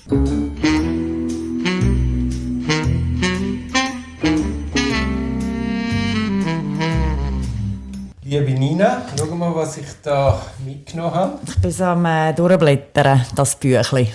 Liebe Nina, schau mal, was ich da mitgenommen habe. Ich bin so am durchblättern, das Büchlein.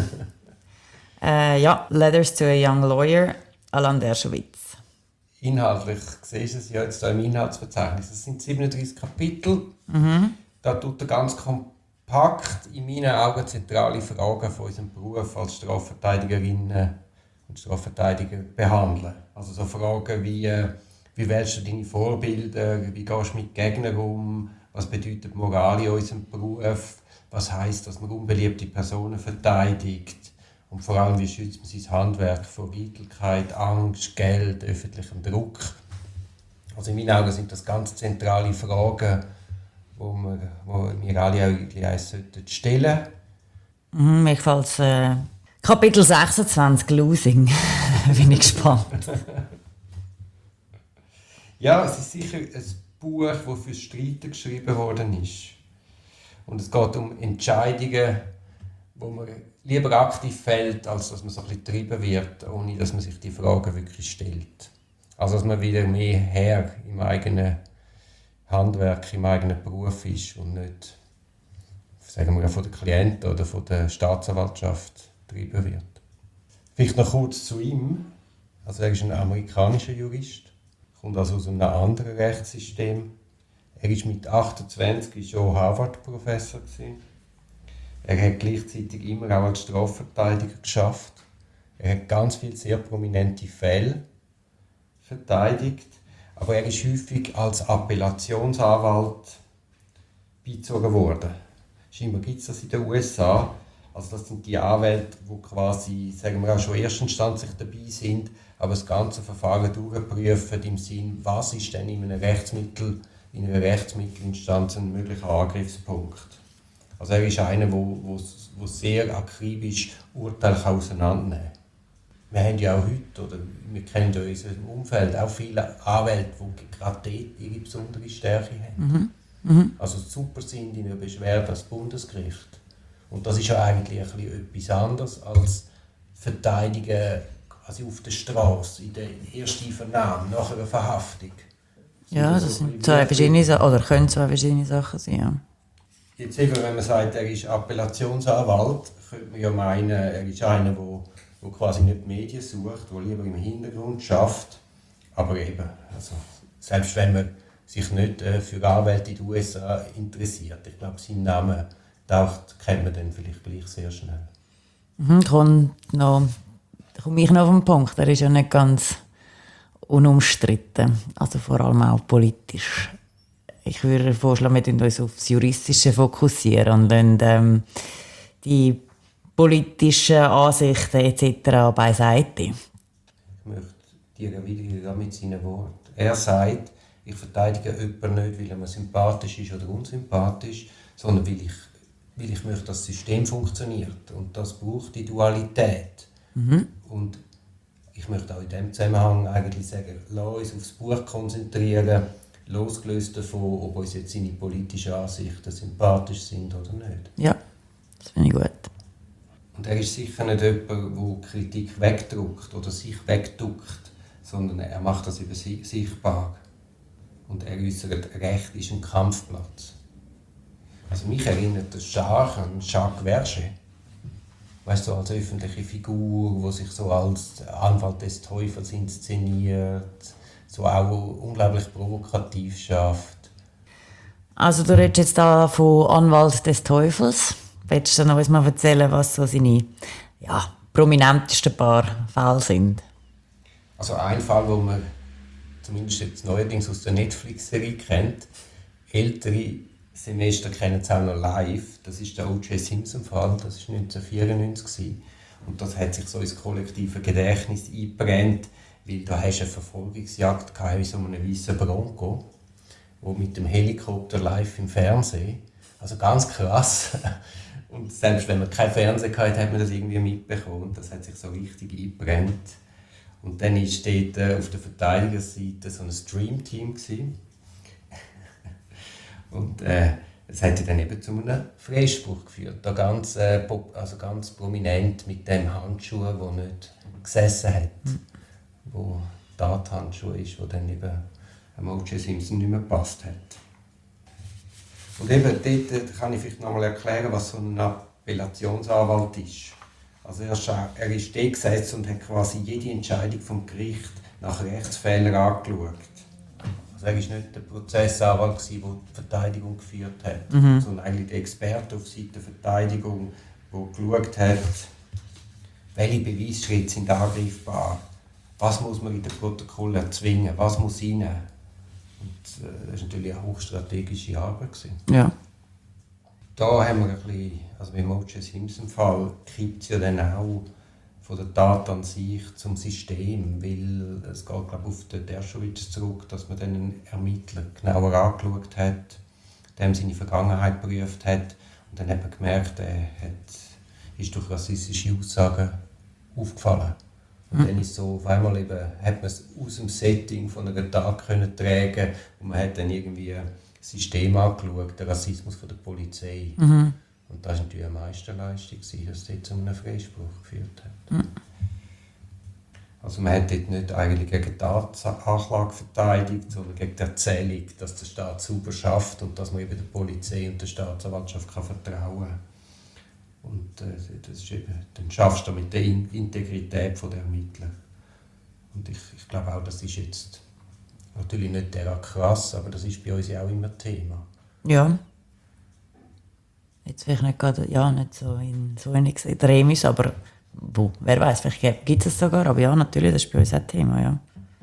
Ja, Letters to a Young Lawyer, Alain Dershowitz. Inhaltlich siehst du es ja jetzt hier im Inhaltsverzeichnis. Es sind 37 Kapitel. Da tut er ganz kompakt in meinen Augen zentrale Fragen von unserem Beruf als Strafverteidigerinnen und Strafverteidiger behandeln. Also so Fragen wie wählst du deine Vorbilder, wie gehst du mit Gegnern um, was bedeutet Moral in unserem Beruf, was heisst, dass man unbeliebte Personen verteidigt und vor allem, wie schützt man sein Handwerk vor Eitelkeit, Angst, Geld, öffentlichem Druck. Also in meinen Augen sind das ganz zentrale Fragen, wo wir alle eigentlich eins stellen sollten. Mir gefällt Kapitel 26, Losing. Bin ich gespannt. Ja, es ist sicher ein Buch, das für Streiten geschrieben worden ist. Und es geht um Entscheidungen, wo man lieber aktiv fällt, als dass man so ein bisschen getrieben wird, ohne dass man sich die Fragen wirklich stellt. Also dass man wieder mehr Herr im eigenen Handwerk, im eigenen Beruf ist und nicht, sagen wir, von den Klienten oder von der Staatsanwaltschaft getrieben wird. Vielleicht noch kurz zu ihm. Also er ist ein amerikanischer Jurist, kommt also aus einem anderen Rechtssystem. Er war mit 28 schon Harvard-Professor. Er hat gleichzeitig immer auch als Strafverteidiger geschafft. Er hat ganz viele sehr prominente Fälle verteidigt, aber er ist häufig als Appellationsanwalt beizogen worden. Scheinbar gibt es das in den USA. Also das sind die Anwälte, die quasi, sagen wir auch schon erstinstanzlich dabei sind, aber das ganze Verfahren durchprüfen im Sinn, was ist denn in einer Rechtsmittelinstanz ein möglicher Angriffspunkt. Also er ist einer, der sehr akribisch Urteile auseinandernehmen kann. Wir haben ja auch heute, oder wir kennen in unserem Umfeld auch viele Anwälte, die gerade dort ihre besondere Stärke haben. Also super sind in einer Beschwerde als Bundesgericht. Und das ist ja eigentlich etwas anderes als Verteidigen quasi auf der Straße, in der ersten Vernahmen, nach einer Verhaftung. Ja, das sind zwei verschiedene Sachen, oder können zwei verschiedene Sachen sein, ja. Jetzt eben, wenn man sagt, er ist Appellationsanwalt, könnte man ja meinen, er ist einer, der quasi nicht die Medien sucht, der lieber im Hintergrund arbeitet. Aber eben, also, selbst wenn man sich nicht für Anwälte in den USA interessiert, ich glaube, seinen Namen kennt man dann vielleicht gleich sehr schnell. Komme ich noch auf den Punkt, er ist ja nicht ganz unumstritten, also vor allem auch politisch. Ich würde vorschlagen, wir uns auf das Juristische fokussieren und dann die politischen Ansichten etc. beiseite. Ich möchte dir erwidern mit seinen Worten. Er sagt, ich verteidige jemanden nicht, weil er mir sympathisch ist oder unsympathisch, sondern weil ich möchte, dass das System funktioniert. Und das braucht die Dualität. Und ich möchte auch in diesem Zusammenhang eigentlich sagen, lass uns aufs Buch konzentrieren, losgelöst davon, ob uns jetzt seine politischen Ansichten sympathisch sind oder nicht. Ja, das finde ich gut. Und er ist sicher nicht jemand, der Kritik wegdrückt oder sich wegduckt, sondern er macht das über sichtbar. Und er äußert, Recht ist ein Kampfplatz. Also mich erinnert das stark an Jacques Verger. Weißt du, als öffentliche Figur, die sich so als Anwalt des Teufels inszeniert, so auch unglaublich provokativ schafft. Also du redest jetzt da von Anwalt des Teufels. Willst du noch mal erzählen, was so seine prominentesten paar Fälle sind? Also ein Fall, den man zumindest jetzt neuerdings aus der Netflix-Serie kennt, ältere Semester kennen es auch noch live, das ist der O.J. Simpson-Fall, das war 1994. Und das hat sich so ins kollektive Gedächtnis eingebrannt, weil da hast du eine Verfolgungsjagd in so einem weißen Bronco, wo mit dem Helikopter live im Fernsehen, also ganz krass. Und selbst wenn man kein Fernsehen hatte, hat man das irgendwie mitbekommen. Und das hat sich so richtig eingebrannt. Und dann war dort auf der Verteidigerseite so ein Stream-Team. Und das hat dann eben zu einem Freispruch geführt. Da ganz, also ganz prominent mit dem Handschuh, der nicht gesessen hat. Wo Tathandschuh ist, wo dann eben O.J. Simpson nicht mehr gepasst hat. Und eben dort kann ich vielleicht noch mal erklären, was so ein Appellationsanwalt ist. Also er ist da gesetzt und hat quasi jede Entscheidung vom Gericht nach Rechtsfehlern angeschaut. Also er war nicht der Prozessanwalt, der die Verteidigung geführt hat, sondern eigentlich der Experte auf Seite der Verteidigung, der geschaut hat, welche Beweisschritte sind angreifbar, was muss man in den Protokoll erzwingen, was muss rein. Und das war natürlich eine hochstrategische Arbeit. Ja. Da haben wir ein bisschen, also beim O.J. Simpson-Fall kippt es ja dann auch von der Tat an sich zum System, weil es geht, glaube ich, auf den Dershowitz zurück, dass man dann einen Ermittler genauer angeschaut hat, dem seine Vergangenheit geprüft hat und dann hat man gemerkt, ist durch rassistische Aussagen aufgefallen. Und dann ist so, auf einmal eben, hat man es aus dem Setting von einer Tat können tragen und man hat dann irgendwie ein System angeschaut, den Rassismus von der Polizei. Und das war natürlich eine Meisterleistung, dass das zu einem Freispruch geführt hat. Also man hat dort nicht eigentlich gegen die Anklage verteidigt, sondern gegen die Erzählung, dass der Staat sauber schafft und dass man eben der Polizei und der Staatsanwaltschaft vertrauen kann. Und das ist eben, dann schaffst du mit der Integrität der Ermittler. Und ich glaube auch, das ist jetzt natürlich nicht derart krass, aber das ist bei uns ja auch immer Thema. Ja. Jetzt vielleicht nicht gerade, ja, nicht so in so Extremis, aber wer weiß, vielleicht gibt es sogar, aber ja, natürlich, das ist bei uns auch ein Thema, ja.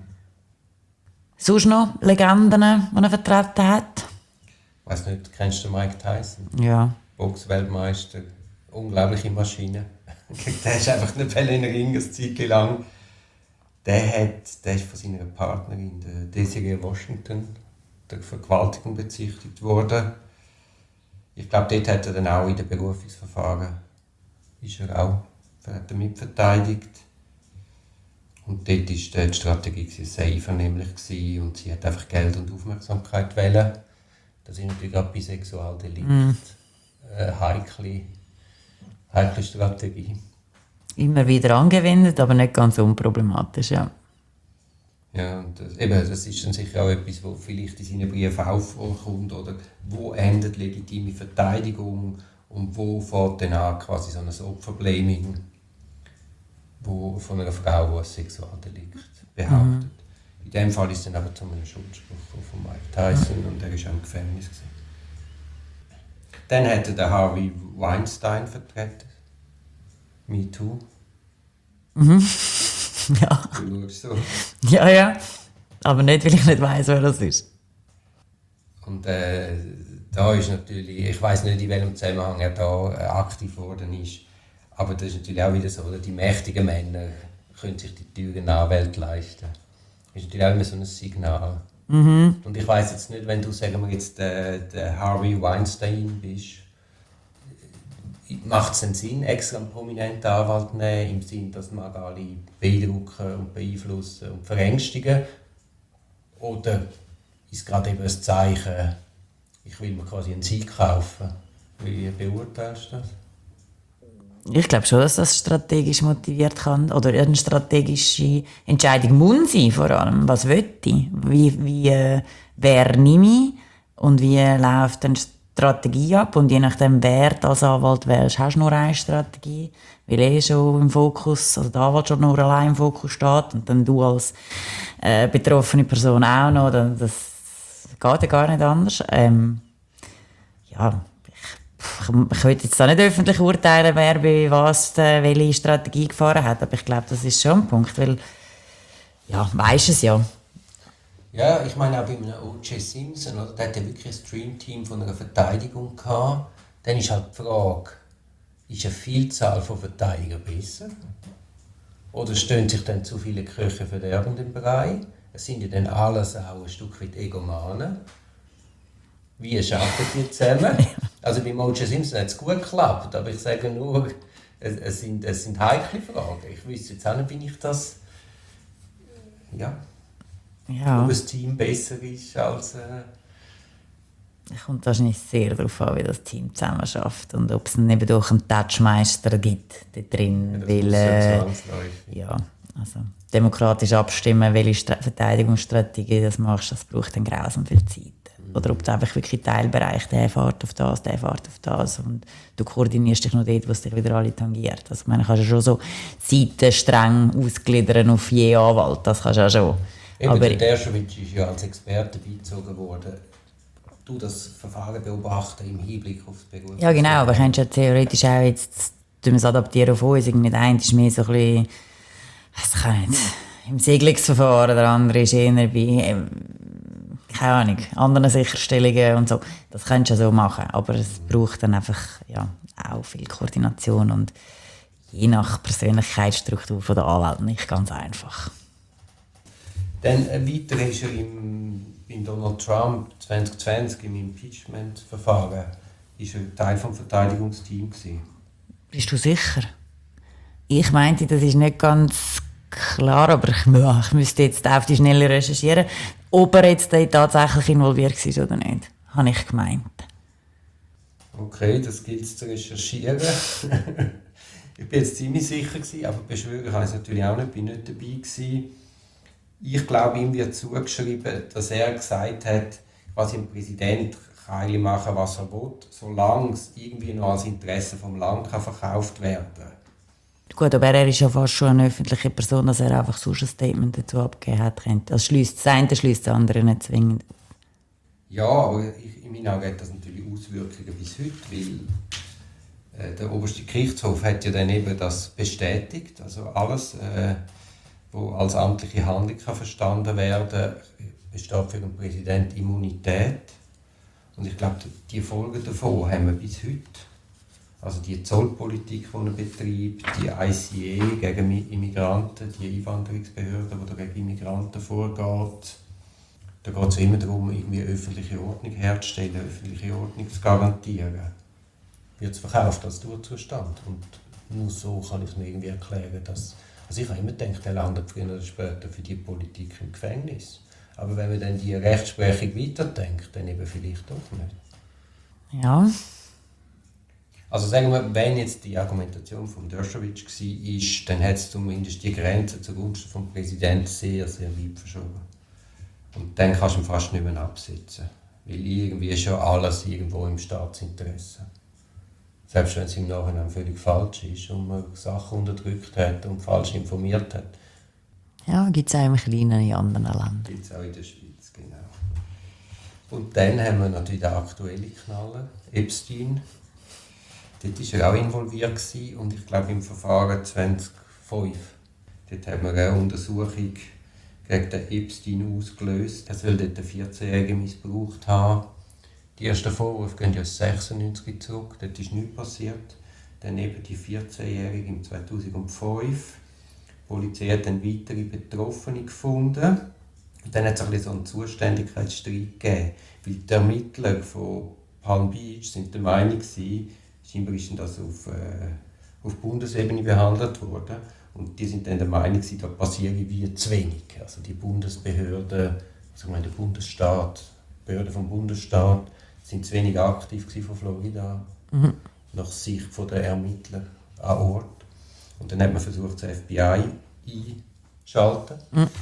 Sonst noch Legenden, die er vertreten hat? Ich weiss nicht, kennst du Mike Tyson? Ja. Boxweltmeister, unglaubliche Maschine. Der ist einfach nicht in den Ring, eine Zeit lang. Der ist von seiner Partnerin, der Desiree Washington, der Vergewaltigung bezichtigt worden. Ich glaube, dort hat er dann auch in den Berufungsverfahren hat er mitverteidigt. Und dort war die Strategie sehr einvernehmlich und sie hat einfach Geld und Aufmerksamkeit wählen. Das ist natürlich gerade bei Sexualdelikt eine heikle Strategie. Immer wieder angewendet, aber nicht ganz unproblematisch, ja. Ja, und das ist dann sicher auch etwas, was vielleicht in seinen Briefen aufkommt, oder wo endet legitime Verteidigung und wo fängt dann an quasi so ein Opferblaming, wo von einer Frau, die ein Sexualdelikt behauptet. In dem Fall ist es dann aber zu einem Schuldspruch von Mike Tyson und er war auch im Gefängnis. Dann hat er den Harvey Weinstein vertreten. Me Too. Ja. Du schaust so. Ja. Aber nicht, weil ich nicht weiss, wer das ist. Und da ist natürlich, ich weiss nicht, in welchem Zusammenhang er da aktiv geworden ist, aber das ist natürlich auch wieder so, oder? Die mächtigen Männer können sich die teuren Anwälte leisten. Das ist natürlich auch immer so ein Signal. Und ich weiss jetzt nicht, wenn du, sagen wir jetzt, der Harvey Weinstein bist, macht es einen Sinn, extra einen prominenten Anwalt zu nehmen, im Sinn, dass man alle beeindrucken und beeinflussen und verängstigen? Oder ist es gerade eben ein Zeichen, ich will mir quasi einen Sieg kaufen? Wie beurteilst du das? Ich glaube schon, dass das strategisch motiviert kann, oder eine strategische Entscheidung muss sein, vor allem. Was will ich? Wer nehme ich? Und wie läuft dann die Strategie ab? Und je nachdem, wer du als Anwalt wählst, hast du nur eine Strategie, weil schon im Fokus, also der Anwalt schon nur allein im Fokus steht und dann du als betroffene Person auch noch, dann, das geht ja gar nicht anders. Ich will jetzt da nicht öffentlich urteilen, wer bei was welche Strategie gefahren hat, aber ich glaube, das ist schon ein Punkt, weil, ja, weisst es ja. Ja, ich meine auch bei einem O.J. Simpson, oder? Der hatte wirklich ein Streamteam von einer Verteidigung gehabt. Dann ist halt die Frage, ist eine Vielzahl von Verteidigern besser? Oder stehen sich dann zu viele Köche verderbend im Bereich? Es sind ja dann alles auch ein Stück weit Egomanen. Wie arbeiten die zusammen? Also bei O.J. Simpson hat es gut geklappt, aber ich sage nur, es sind heikle Fragen. Ich wüsste jetzt auch nicht, wie ich das... Ja. Ob das Team besser ist als... Es kommt wahrscheinlich sehr darauf an, wie das Team zusammen schafft und ob es eben durch einen Touchmeister gibt da drin. Das Weil, muss ja zwangsläufig. ja, also demokratisch abstimmen, welche Verteidigungsstrategie das machst, das braucht dann grausam viel Zeit. Oder ob du einfach wirklich Teilbereich, der fährt auf das, der fährt auf das und du koordinierst dich noch dort, wo es dich wieder alle tangiert. Also, ich meine, kannst du schon so Seiten streng ausgliedern auf je Anwalt, das kannst du auch schon. Eben, Aber der Dershowitz ist ja als Experte beigezogen worden. Du das Verfahren beobachten im Hinblick auf das Beruf. ja, genau, aber kannst ja theoretisch auch jetzt es adaptieren auf uns. Irgendwie der eine ist mehr so ein bisschen, was kann ich nicht, im Segelungsverfahren, der andere ist eher bei, keine Ahnung, anderen Sicherstellungen und so. Das kannst du ja so machen, aber es braucht dann einfach ja, auch viel Koordination und je nach Persönlichkeitsstruktur der Anwälte nicht ganz einfach. Dann weiter ist er in Donald Trump 2020 im Impeachment-Verfahren ist er Teil des Verteidigungsteams gewesen. Bist du sicher? Ich meinte, das ist nicht ganz klar, aber ich müsste jetzt auf die Schnelle recherchieren, ob er jetzt tatsächlich involviert war oder nicht. Habe ich gemeint. Okay, das gilt es zu recherchieren. Ich bin jetzt ziemlich sicher gewesen, aber beschwören kann ich es natürlich auch nicht, bin nicht dabei gewesen. Ich glaube, ihm wird zugeschrieben, dass er gesagt hat, quasi ein Präsident kann machen, was er will, solange es irgendwie noch als Interesse vom Land kann verkauft werden kann. Gut, aber er ist ja fast schon eine öffentliche Person, dass er einfach sonst ein Statement dazu abgegeben hat. Das eine schließt das andere nicht zwingend. Ja, aber in meinen Augen hat das natürlich Auswirkungen bis heute, weil der oberste Gerichtshof hat ja dann eben das bestätigt, also alles, was als amtliche Handlung kann verstanden werden, besteht für den Präsidenten Immunität. Und ich glaube, die Folgen davon haben wir bis heute. Also die Zollpolitik, die er betreibt, die ICE gegen Immigranten, die Einwanderungsbehörde, die gegen Immigranten vorgeht. Da geht es immer darum, irgendwie öffentliche Ordnung herzustellen, öffentliche Ordnung zu garantieren. Wird es verkauft als Durchzustand. Und nur so kann ich es mir irgendwie erklären, dass... Also ich habe immer gedacht, er landet früher oder später für die Politik im Gefängnis. Aber wenn man dann die Rechtsprechung weiterdenkt, dann eben vielleicht doch nicht. Ja. Also sagen wir, wenn jetzt die Argumentation von Dershowitz war, dann hat es zumindest die Grenze zugunsten des Präsidenten sehr, sehr weit verschoben. Und dann kannst du ihn fast nicht mehr absetzen. Weil irgendwie ist ja alles irgendwo im Staatsinteresse. Selbst wenn es im Nachhinein völlig falsch ist und man Sachen unterdrückt hat und falsch informiert hat. Ja, gibt es auch im Kleinen in anderen Ländern. Gibt es auch in der Schweiz, genau. Und dann haben wir natürlich den aktuellen Knaller, Epstein. Dort war er auch involviert gewesen, und ich glaube im Verfahren 2005. Dort haben wir eine Untersuchung gegen den Epstein ausgelöst. Er soll dort einen 14-Jährigen missbraucht haben. Die ersten Vorwürfe gehen ja 96 zurück, dort ist nichts passiert. Dann eben die 14-Jährige im 2005. Die Polizei hat dann weitere Betroffene gefunden. Und dann hat es ein bisschen so einen Zuständigkeitsstreit gegeben. Weil die Ermittler von Palm Beach sind der Meinung gewesen, scheinbar ist das auf Bundesebene behandelt worden. Und die sind dann der Meinung, da passiere wie zu wenig. Also die Bundesbehörden, also der Bundesstaat, die Behörden vom Bundesstaat, sind zu wenig aktiv von Florida, nach Sicht der Ermittler an Ort. Und dann hat man versucht, das FBI einzuschalten.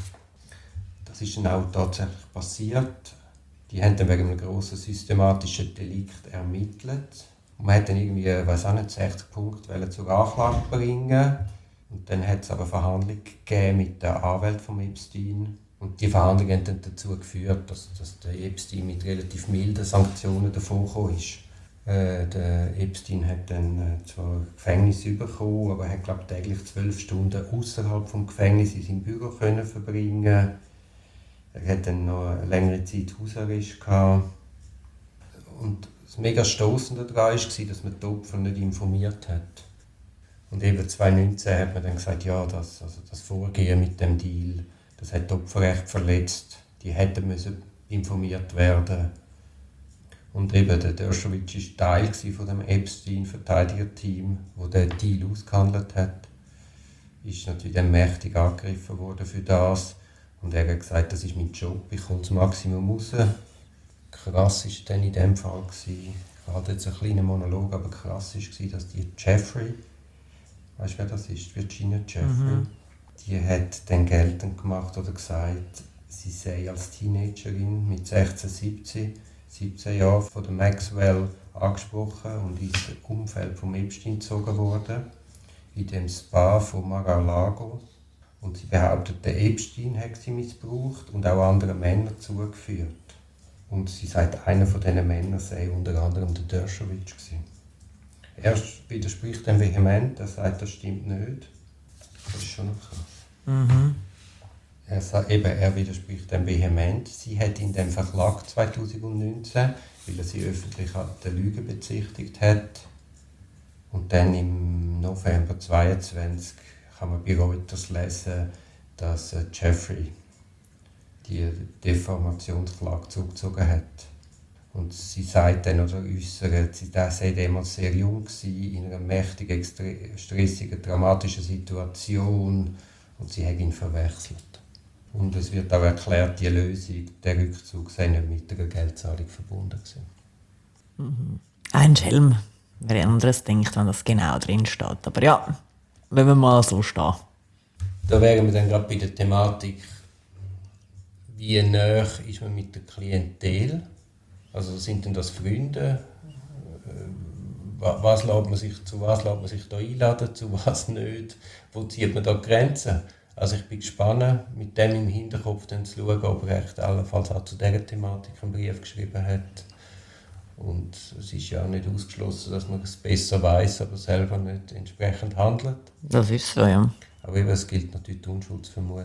Das ist dann auch tatsächlich passiert. Die haben dann wegen einem grossen systematischen Delikt ermittelt. Und man hat dann irgendwie, weiß auch nicht, 60 Punkte zur Anklage bringen. Und dann hat es aber Verhandlungen gegeben mit der Anwalt von Epstein. Und die Verhandlungen haben dann dazu geführt, dass der Epstein mit relativ milden Sanktionen davongekommen ist. Der Epstein hat dann zwar Gefängnis bekommen, aber er hat, glaube ich, täglich 12 Stunden außerhalb des Gefängnisses in seinem Büro können verbringen. Er hat dann noch eine längere Zeit Hausarrest gehabt. Und das mega Stossende daran war, dass man die Opfer nicht informiert hat. Und eben 2019 hat man dann gesagt, ja, das Vorgehen mit dem Deal, das hat das Opferrecht verletzt. Die hätten müssen informiert werden. Und eben der Dershowitz war Teil von dem Epstein-Verteidigerteam, das den Deal ausgehandelt hat. Ist natürlich dann mächtig angegriffen worden für das. Und er hat gesagt, das ist mein Job, ich komme das Maximum raus. krass war dann in dem Fall, ich hatte jetzt einen kleinen Monolog, aber krass war, dass die Jeffrey, weißt du wer das ist, Virginia Jeffrey, die hat dann geltend gemacht oder gesagt, sie sei als Teenagerin mit 16, 17 Jahren von der Maxwell angesprochen und ins Umfeld von Epstein gezogen worden, in dem Spa von Mar-a-Lago. Und sie behauptet, der Epstein hätte sie missbraucht und auch andere Männer zugeführt. Und sie sagt, einer von diesen Männern sei unter anderem der Dershowitz gewesen. Er widerspricht dann vehement, er sagt, das stimmt nicht. Das ist schon noch krass. Er widerspricht dann vehement. Sie hat ihn dann verklagt 2019, weil er sie öffentlich der Lüge bezichtigt hat. Und dann im November 2022 kann man bei Reuters lesen, dass Jeffrey die Defamationsklage zurückgezogen hat. Und sie sagt dann oder äußert, sie sei damals sehr jung gewesen, in einer mächtig stressigen, dramatischen Situation und sie hat ihn verwechselt. Und es wird auch erklärt, die Lösung, der Rückzug sei nicht mit einer Geldzahlung verbunden gewesen. Ein Schelm, wer anderes denkt, wenn das genau drin steht. Aber ja, wenn wir mal so stehen. Da wären wir dann gerade bei der Thematik, wie nah ist man mit der Klientel? Also sind denn das Freunde? Zu was lässt man sich da einladen, zu was nicht? Wo zieht man da Grenzen? Also ich bin gespannt, mit dem im Hinterkopf dann zu schauen, ob er echt allenfalls auch zu dieser Thematik einen Brief geschrieben hat. Und es ist ja auch nicht ausgeschlossen, dass man es besser weiß, aber selber nicht entsprechend handelt. Das ist so, ja. Aber eben, es gilt natürlich die Unschuldsvermutung.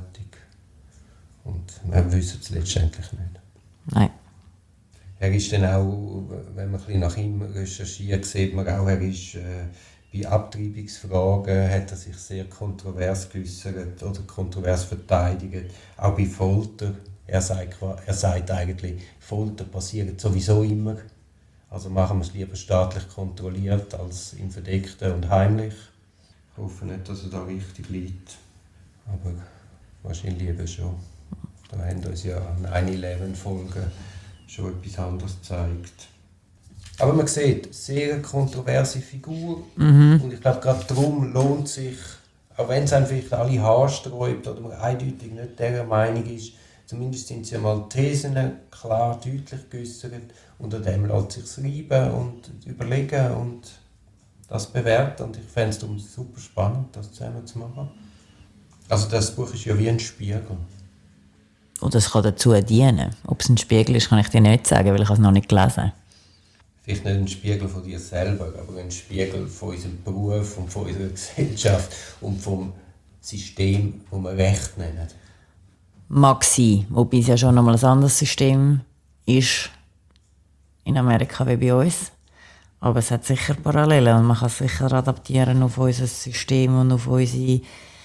Und wir wissen es letztendlich nicht. Nein. Er ist dann auch, wenn man ein bisschen nach ihm recherchiert, sieht man auch, er ist bei Abtreibungsfragen hat er sich sehr kontrovers geäußert oder kontrovers verteidigt. Auch bei Folter. Er sagt eigentlich, Folter passiert sowieso immer. Also machen wir es lieber staatlich kontrolliert als im Verdeckten und heimlich. Ich hoffe nicht, dass er da richtig liegt. Aber wahrscheinlich eben schon. Da haben uns ja 9/11-Folgen schon etwas anderes gezeigt. Aber man sieht, sehr kontroverse Figur. Und ich glaube, gerade darum lohnt sich, auch wenn es einem vielleicht alle Haare sträubt oder man eindeutig nicht dieser Meinung ist, zumindest sind sie einmal Thesen klar, deutlich geäußert und an dem lässt sich schreiben und überlegen und das bewerten. Und ich fände es darum super spannend, das zusammen zu machen. Also das Buch ist ja wie ein Spiegel. Und es kann dazu dienen. Ob es ein Spiegel ist, kann ich dir nicht sagen, weil ich es noch nicht gelesen habe. Vielleicht nicht ein Spiegel von dir selber, aber ein Spiegel von unserem Beruf und von unserer Gesellschaft und vom System, das wir Recht nennen. Mag sein, wobei es ja schon nochmal ein anderes System ist in Amerika wie bei uns. Aber es hat sicher Parallelen und man kann es sicher adaptieren auf unser System und auf unsere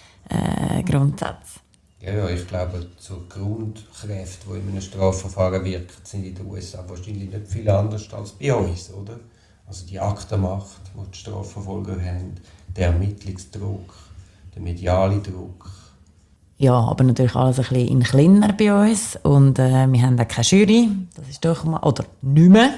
Grundsätze. Ja, ich glaube, so Grundkräfte, die in einem Strafverfahren wirken, sind in den USA wahrscheinlich nicht viel anders als bei uns, oder? Also die Aktenmacht, die die Strafverfolger haben, der Ermittlungsdruck, der mediale Druck. Ja, aber natürlich alles ein bisschen in kleiner bei uns und wir haben auch keine Jury, das ist doch mal, oder nicht mehr.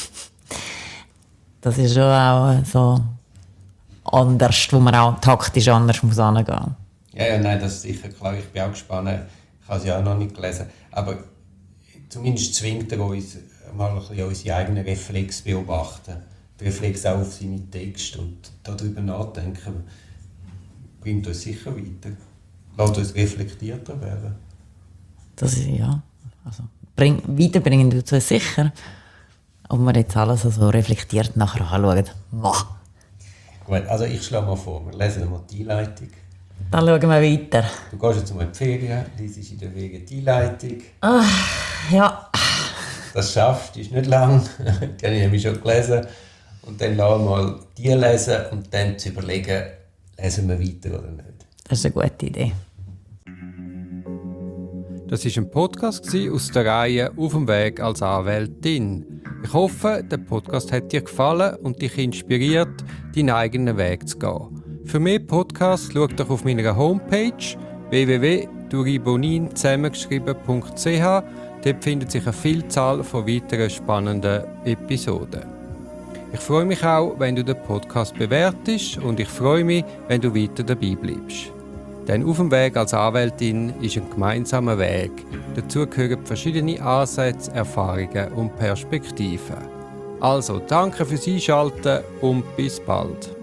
Das ist schon auch so anders, wo man auch taktisch anders muss angehen. Ja, nein, das ist sicher klar. Ich bin auch gespannt. Ich habe es ja auch noch nicht gelesen. Aber zumindest zwingt er uns, mal ein bisschen unsere eigenen Reflexe beobachten. Die Reflexe auch auf seine Texte und darüber nachdenken, bringt uns sicher weiter. Lässt uns reflektierter werden. Das ist, ja, also weiterbringen tut es sicher. Ob wir jetzt alles so reflektiert nachher anschauen. Gut, also ich schlage mal vor, wir lesen mal die Einleitung. Dann schauen wir weiter. Du gehst jetzt mal in die Ferien, liest in der Ferien die Einleitung. Ja. Das schaffst du, ist nicht lang. Die habe ich nämlich schon gelesen. Und dann lassen wir mal die lesen und dann zu überlegen, lesen wir weiter oder nicht. Das ist eine gute Idee. Das war ein Podcast aus der Reihe «Auf dem Weg als Anwältin». Ich hoffe, der Podcast hat dir gefallen und dich inspiriert, deinen eigenen Weg zu gehen. Für mehr Podcasts schau doch auf meiner Homepage www.duribonin zusammengeschrieben.ch. Dort findet sich eine Vielzahl von weiteren spannenden Episoden. Ich freue mich auch, wenn du den Podcast bewertest und ich freue mich, wenn du weiter dabei bleibst. Denn auf dem Weg als Anwältin ist ein gemeinsamer Weg. Dazu gehören verschiedene Ansätze, Erfahrungen und Perspektiven. Also, danke fürs Einschalten und bis bald.